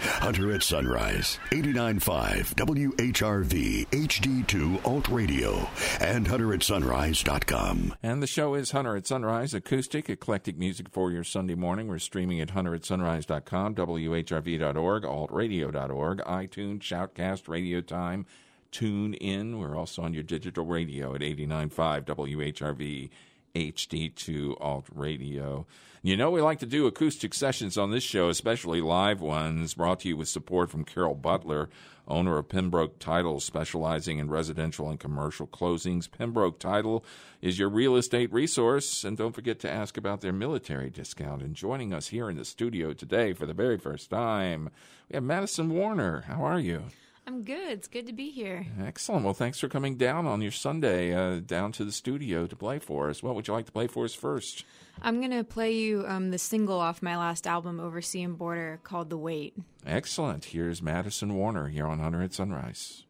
Hunter at Sunrise, 89.5 WHRV HD2 Alt Radio, and HunterAtSunrise.com. And the show is Hunter at Sunrise, acoustic, eclectic music for your Sunday morning. We're streaming at HunterAtSunrise.com, WHRV.org, altradio.org, iTunes, Shoutcast, Radio Time, Tune In. We're also on your digital radio at 89.5 WHRV HD2 Alt Radio. You know, we like to do acoustic sessions on this show, especially live ones, brought to you with support from Carol Butler, owner of Pembroke Title, specializing in residential and commercial closings. Pembroke Title is your real estate resource, and don't forget to ask about their military discount. And joining us here in the studio today for the very first time, we have Madison Warner. How are you? I'm good. It's good to be here. Excellent. Well, thanks for coming down on your Sunday down to the studio to play for us. What would you like to play for us first? I'm going to play you the single off my last album, Oversea and Border, called The Wait. Excellent. Here's Madison Warner here on Hunter at Sunrise.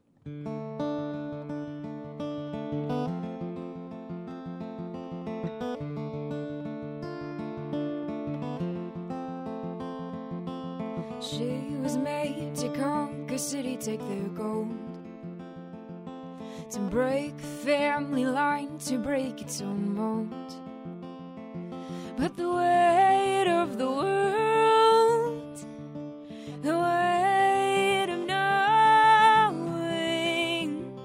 She was made to conquer city, take their gold, to break family line, to break its own mold. But the weight of the world, the weight of knowing,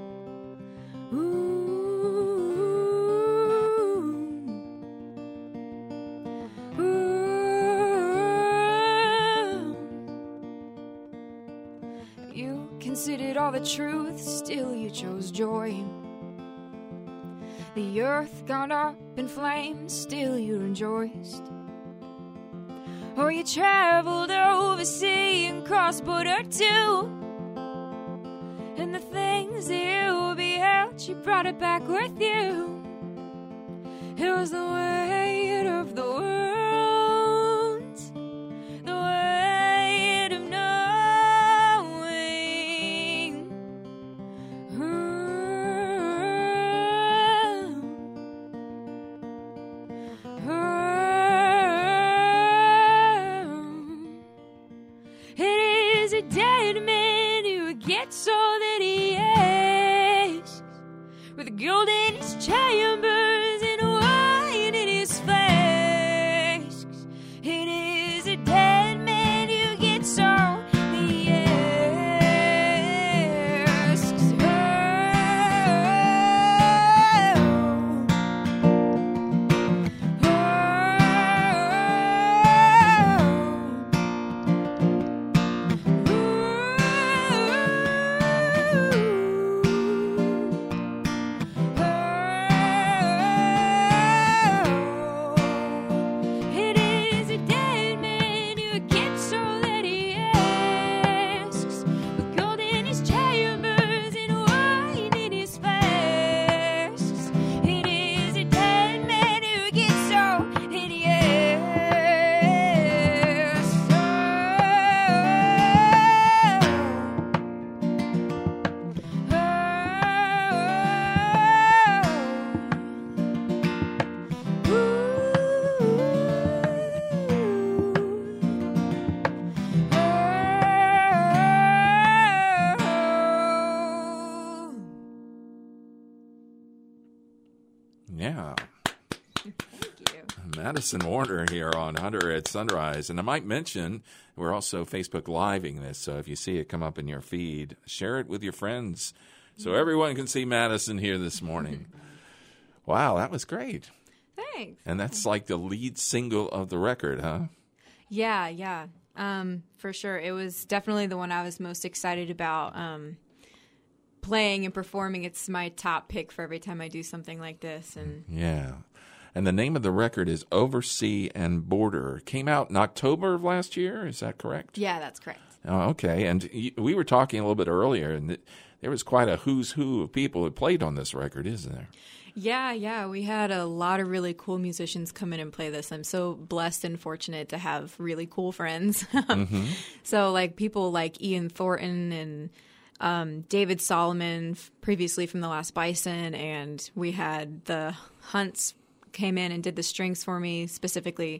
you considered all the truth, still you chose joy. The earth gone up in flames, still you rejoiced. Or you traveled overseas and crossed border too, and the things that you beheld, you brought it back with you. It was the weight of the world, the weight of knowing. It is a dead man who gets all that he asks, with gold in his chambers and wine in his flasks. It is a dead man who gets all that he asks. It is a dead man who gets all that he asks, with gold in his chambers and wine in his flasks. It is a dead man who gets all that he Yeah. Thank you. Madison Warner here on Hunter at Sunrise. And I might mention, we're also Facebook Living this, so if you see it come up in your feed, share it with your friends so everyone can see Madison here this morning. Wow, that was great. Thanks. And that's like the lead single of the record, huh? Yeah. For sure. It was definitely the one I was most excited about playing and performing. It's my top pick for every time I do something like this. And Yeah. And the name of the record is Oversea and Border. Came out in October of last year, is that correct? yeah, that's correct. Oh, okay. And we were talking a little bit earlier, and there was quite a who's who of people that played on this record, isn't there? Yeah. We had a lot of really cool musicians come in and play this. I'm so blessed and fortunate to have really cool friends. So like people like Ian Thornton and David Solomon, previously from The Last Bison, and we had the Hunts came in and did the strings for me, specifically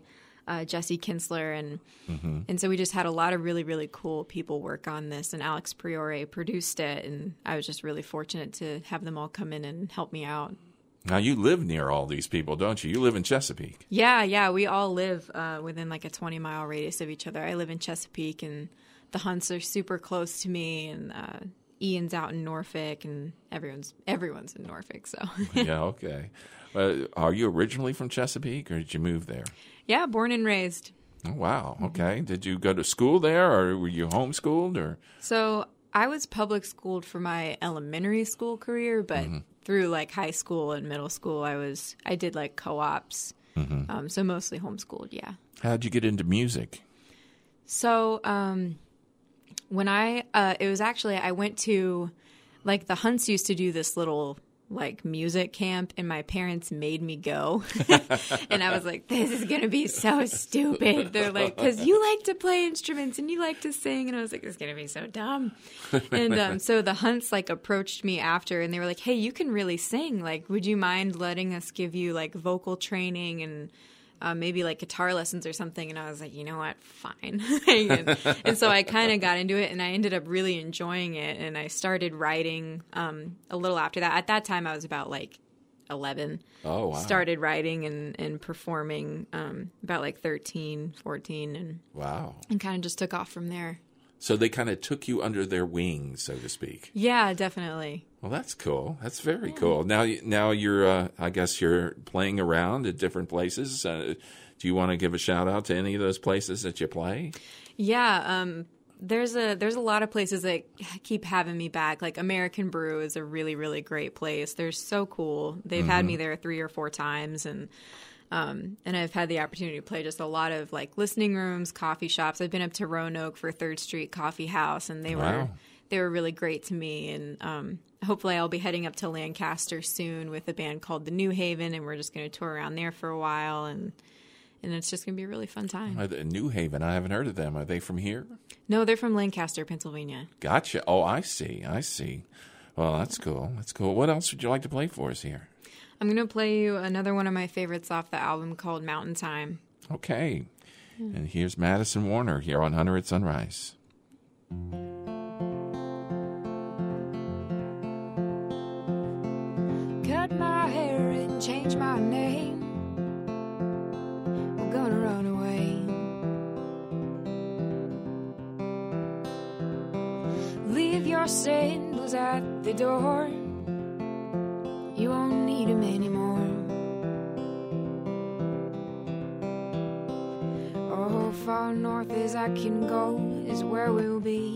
Jesse Kinsler, and so we just had a lot of really, really cool people work on this, and Alex Priore produced it, and I was just really fortunate to have them all come in and help me out. Now, you live near all these people, don't you? You live in Chesapeake. Yeah, we all live within like a 20-mile radius of each other. I live in Chesapeake, and the Hunts are super close to me, and Ian's out in Norfolk, and everyone's in Norfolk, so. Yeah, okay. Are you originally from Chesapeake, or did you move there? Yeah, born and raised. Oh, wow. Okay. Did you go to school there, or were you homeschooled? Or So I was public schooled for my elementary school career, but through like high school and middle school, I did like co-ops. So mostly homeschooled. Yeah. How'd you get into music? So when I went to, like, the Hunts used to do this little like music camp, and my parents made me go. And I was like, this is going to be so stupid. They're like, because you like to play instruments and you like to sing. And I was like, this is going to be so dumb. And so the Hunts like approached me after, and they were like, hey, you can really sing. Like, would you mind letting us give you like vocal training and maybe like guitar lessons or something? And I was like, you know what, fine. and so I kind of got into it, and I ended up really enjoying it. And I started writing a little after that. At that time, I was about like 11. Oh, wow. Started writing and performing about like 13, 14. And wow. And kind of just took off from there. So they kind of took you under their wings, so to speak. Yeah, definitely. Well, that's cool. That's very cool. Now you're, I guess you're playing around at different places. Do you want to give a shout out to any of those places that you play? Yeah, there's a lot of places that keep having me back. Like American Brew is a really, really great place. They're so cool. They've had me there 3 or 4 times, and I've had the opportunity to play just a lot of like listening rooms, coffee shops. I've been up to Roanoke for 3rd Street Coffee House, and they were really great to me. And hopefully I'll be heading up to Lancaster soon with a band called the New Haven, and we're just going to tour around there for a while, and it's just going to be a really fun time. New Haven, I haven't heard of them. Are they from here? No, they're from Lancaster, Pennsylvania. Gotcha. Oh, I see. Well, that's cool. What else would you like to play for us here? I'm going to play you another one of my favorites off the album called Mountain Time. Okay. And here's Madison Warner here on Hunter at Sunrise. Cut my hair and change my name. I'm gonna run away. Leave your sandals at the door. You won't need them anymore. Oh, far north as I can go is where we'll be.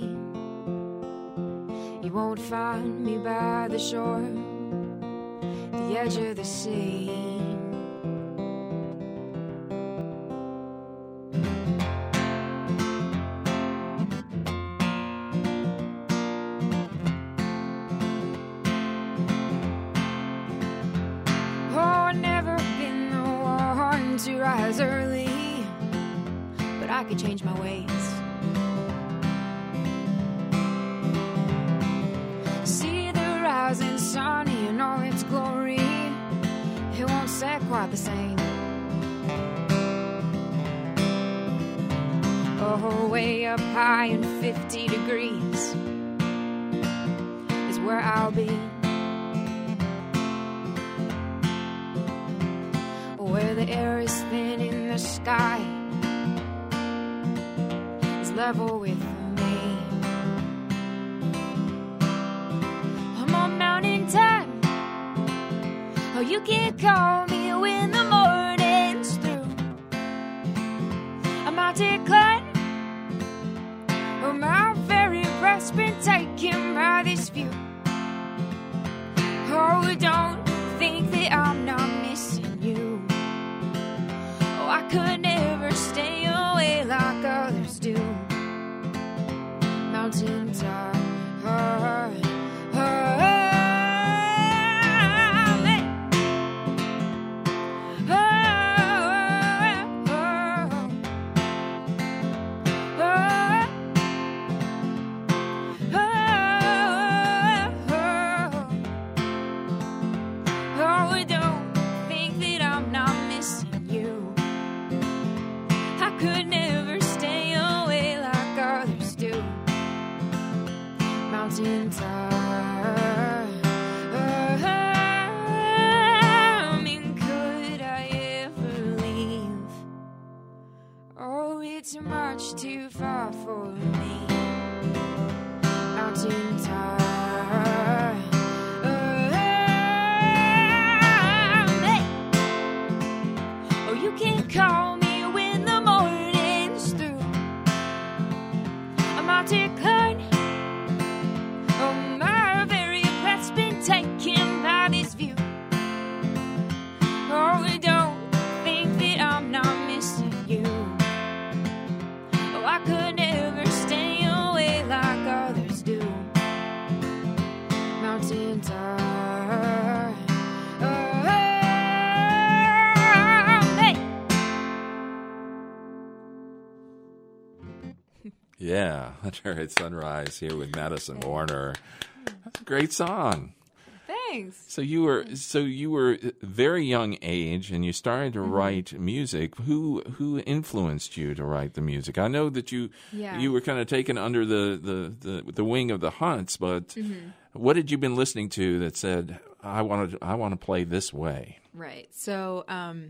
You won't find me by the shore, the edge of the sea. To rise early, but I could change my ways. See the rising sun in all its glory. It won't set quite the same. Oh, way up high in 50 degrees is where I'll be. Where the air is thin in the sky is level with me. I'm on mountain time. Oh, you can call me when the morning's through. I might decline, or my very breath's been taken by this view. Oh, don't think that I'm not missing you. I could never stay away like others do. Mountain top. mountain top. I mean, could I ever leave? Oh, it's much too far for me. Mountain top. Hey. Oh, you can call me when the morning's through. A mountain cut. Oh, my very breath's been taken by this view. Oh, don't think that I'm not missing you. Oh, I could never stay away like others do. Mountain top. Hey. Yeah, Hunter at Sunrise here with Madison Warner. That's a great song. Thanks. So you were very young age, and you started to write music. Who influenced you to write the music? I know that you were kind of taken under the wing of the Hunts, but what had you been listening to that said I want to play this way? Right. So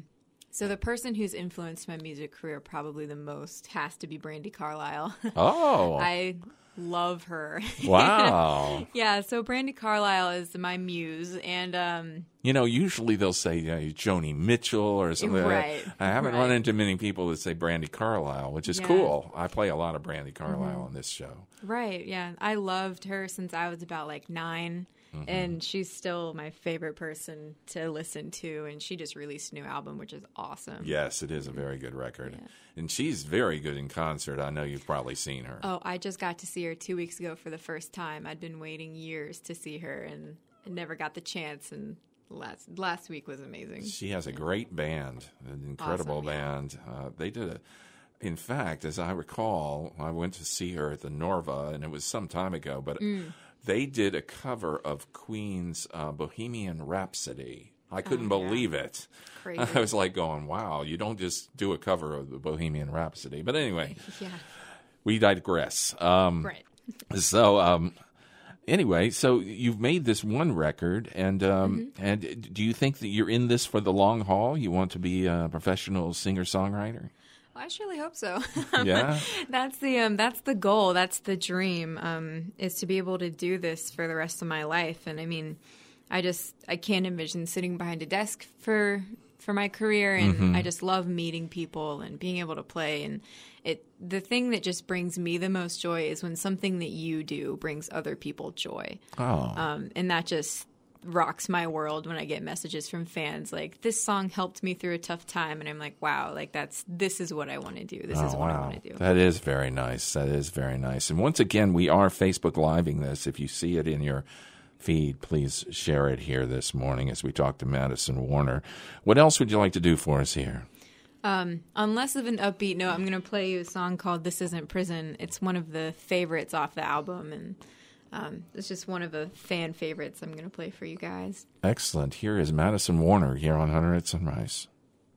so the person who's influenced my music career probably the most has to be Brandi Carlile. Oh. I love her. Wow. Yeah, so Brandi Carlile is my muse, and usually they'll say Joni Mitchell or something. Right. I haven't run into many people that say Brandi Carlile, which is cool. I play a lot of Brandi Carlile on this show. Right, yeah. I loved her since I was about 9. And she's still my favorite person to listen to, and she just released a new album, which is awesome. Yes, it is a very good record. Yeah. And she's very good in concert. I know you've probably seen her. Oh, I just got to see her 2 weeks ago for the first time. I'd been waiting years to see her, and I never got the chance, and last week was amazing. She has a great band, an incredible band. They did in fact, as I recall, I went to see her at the Norva, and it was some time ago, but they did a cover of Queen's Bohemian Rhapsody. I couldn't believe it. Crazy. I was like going, wow, you don't just do a cover of the Bohemian Rhapsody. But anyway, we digress. Right. So anyway, so you've made this one record, and and do you think that you're in this for the long haul? You want to be a professional singer-songwriter? I surely hope so. Yeah, that's the goal. That's the dream. Is to be able to do this for the rest of my life. And I mean, I can't envision sitting behind a desk for my career. And I just love meeting people and being able to play. And the thing that just brings me the most joy is when something that you do brings other people joy. Oh, and that just rocks my world when I get messages from fans like, this song helped me through a tough time, and I'm like, wow, like this is what I want to do. This is what I want to do. That is very nice. That is very nice. And once again, we are Facebook Living this. If you see it in your feed, please share it here this morning as we talk to Madison Warner. What else would you like to do for us here? On less of an upbeat note, I'm going to play you a song called This Isn't Prison. It's one of the favorites off the album, and it's just one of the fan favorites I'm going to play for you guys. Excellent. Here is Madison Warner here on Hunter at Sunrise.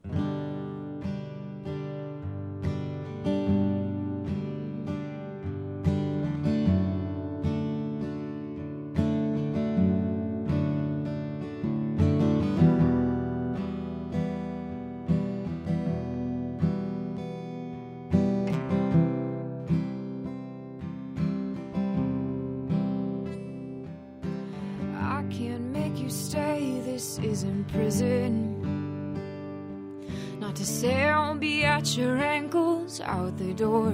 Isn't prison. Not to say I'll be at your ankles out the door.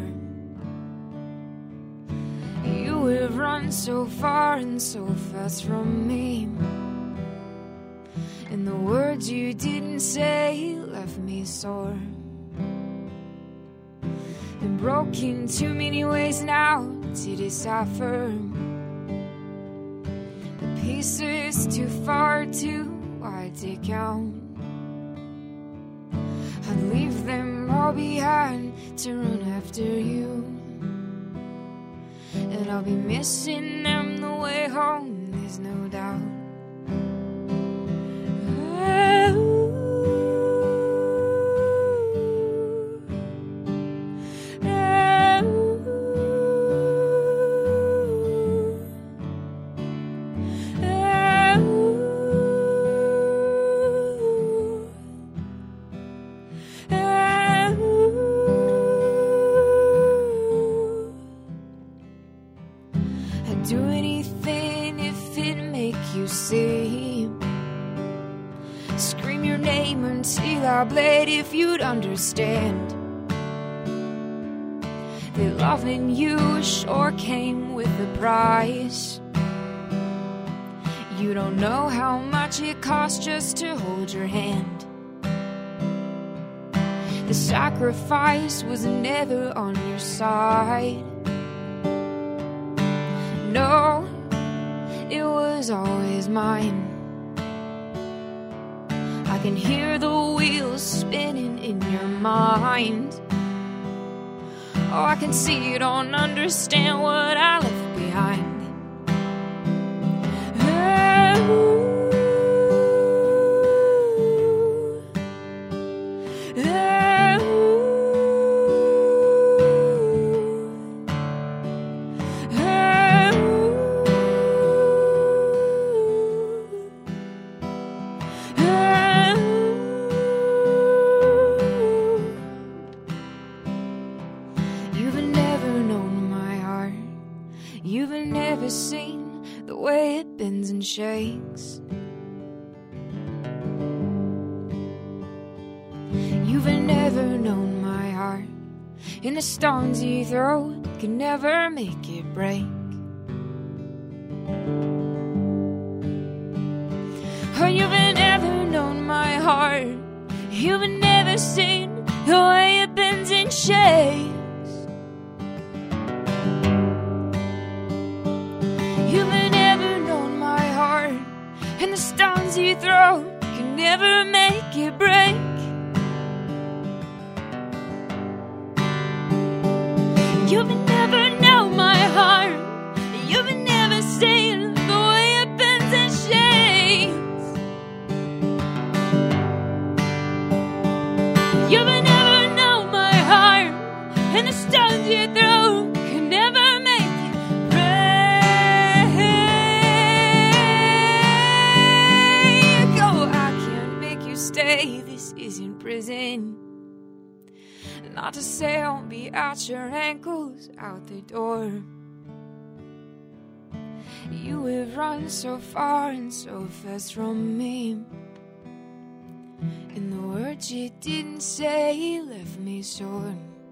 You have run so far and so fast from me, and the words you didn't say left me sore and broken too many ways now to decipher. The pieces too far to to count. I'd leave them all behind to run after you, and I'll be missing them the way home, there's no doubt. if you'd understand that loving you sure came with a price. You don't know how much it costs just to hold your hand. The sacrifice was never on your side. No, it was always mine. I can hear the wheels spinning in your mind. Oh, I can see you don't understand what I left behind. Shakes. You've never known my heart, and the stones you throw can never make it break. Oh, you've never known my heart, you've never seen the way it bends and shakes. And the stones you throw can never make it break. You've never known my heart, you've never seen the way it bends and shakes. You've never known my heart, and the stones you throw can never make it break. Stay, this isn't prison. Not to say I'll be at your ankles out the door. You have run so far and so fast from me, and the words you didn't say left me sore.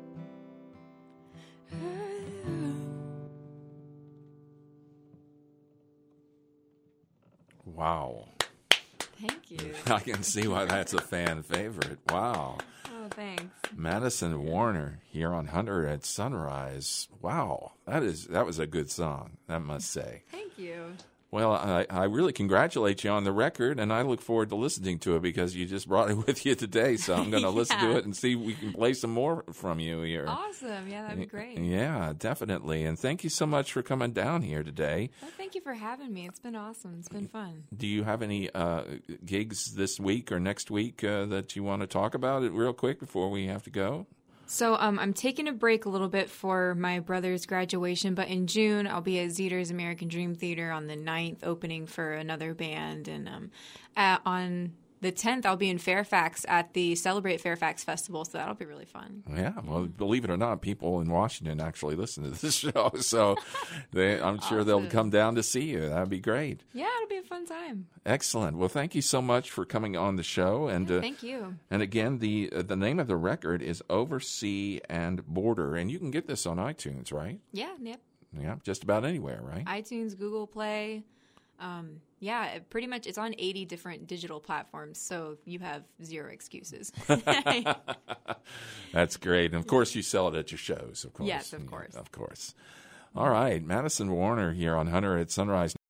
Wow. Thank you. I can see why that's a fan favorite. Wow. Oh, thanks. Madison Warner here on Hunter at Sunrise. Wow. That was a good song, I must say. Thank you. Well, I really congratulate you on the record, and I look forward to listening to it because you just brought it with you today. So I'm going to listen to it and see if we can play some more from you here. Awesome. Yeah, that'd be great. Yeah, definitely. And thank you so much for coming down here today. Well, thank you for having me. It's been awesome. It's been fun. Do you have any gigs this week or next week that you want to talk about it real quick before we have to go? So I'm taking a break a little bit for my brother's graduation, but in June I'll be at Zeter's American Dream Theater on the 9th, opening for another band, and on the 10th I'll be in Fairfax at the Celebrate Fairfax Festival, so that'll be really fun. Yeah, well, believe it or not, people in Washington actually listen to this show, so I'm sure they'll come down to see you. That'd be great. Yeah, it'll be a fun time. Excellent. Well, thank you so much for coming on the show. And thank you. And again, the name of the record is Oversea and Border, and you can get this on iTunes, right? Yeah, yep. Yeah, just about anywhere, right? iTunes, Google Play. Yeah, pretty much it's on 80 different digital platforms, so you have zero excuses. That's great. And, of course, you sell it at your shows, of course. Yes, of course. Of course. All right, Madison Warner here on Hunter at Sunrise.